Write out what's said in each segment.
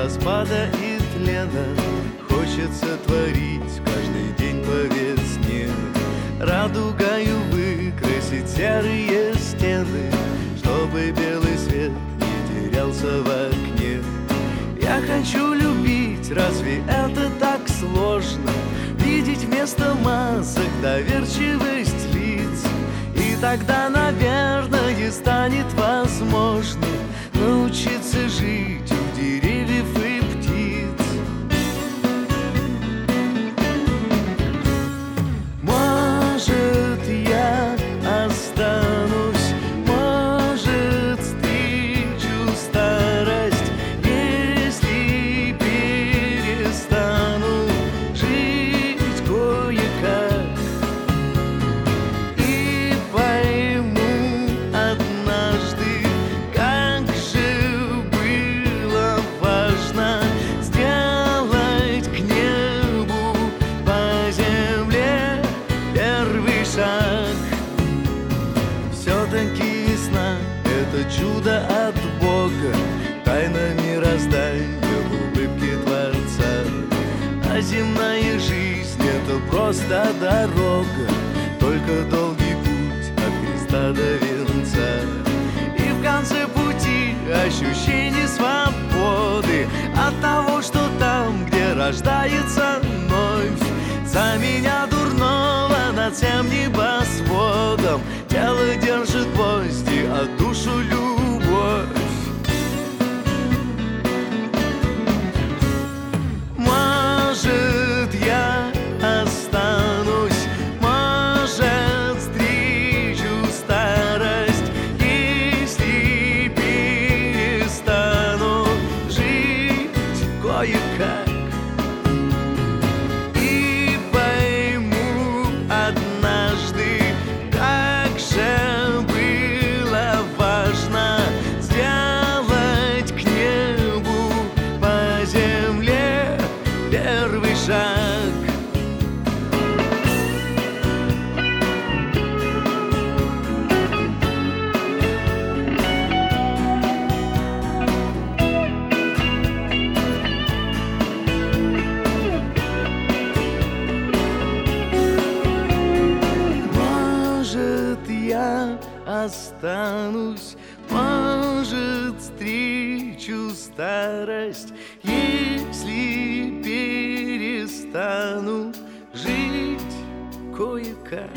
распада и тлена хочется творить каждый день по весне. Радугою выкрасить серые стены, чтобы белый свет не терялся в окне. Я хочу любить, разве это так сложно? Видеть вместо масок доверчивость лиц. И тогда, наверное, станет возможно научиться жить у деревьев и птиц. Может, я останусь, может, встречу старость, если перестану жить кое-как. И пойму однажды, как же было важно сделать к небу по земле первый шаг. Все-таки весна — это чудо от Бога, тайна мироздания в улыбке Творца. А земная жизнь — это просто дорога, только долгий путь от креста до венца. И в конце пути ощущение свободы от того, что там, где рождается вновь. За меня дурного над всем небосводом тело держит гвозди, а душу любовь. Может, я останусь, может, встречу старость, если перестану жить кое-как. И пойму однажды, как же было важно сделать к небу по земле первый шаг. Может, я останусь, может, встречу старость, если перестану жить кое-как.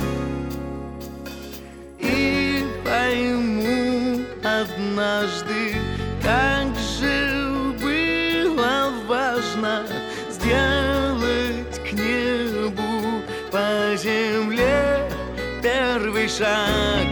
И пойму однажды, как же было важно сделать к небу по земле первый шаг.